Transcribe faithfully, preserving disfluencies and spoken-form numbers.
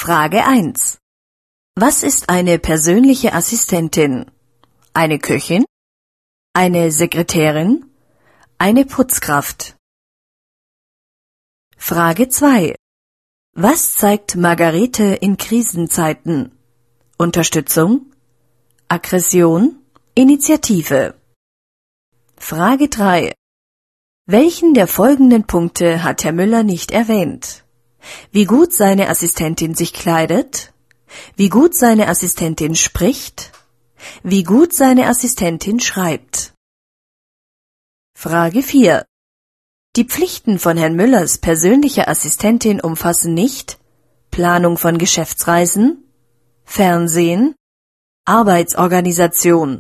Frage eins. Was ist eine persönliche Assistentin? Eine Köchin? Eine Sekretärin? Eine Putzkraft? Frage zwei. Was zeigt Margarete in Krisenzeiten? Unterstützung? Aggression? Initiative? Frage drei. Welchen der folgenden Punkte hat Herr Müller nicht erwähnt? Wie gut seine Assistentin sich kleidet? Wie gut seine Assistentin spricht? Wie gut seine Assistentin schreibt? Frage vier. Die Pflichten von Herrn Müllers persönlicher Assistentin umfassen nicht Planung von Geschäftsreisen, Fernsehen, Arbeitsorganisation.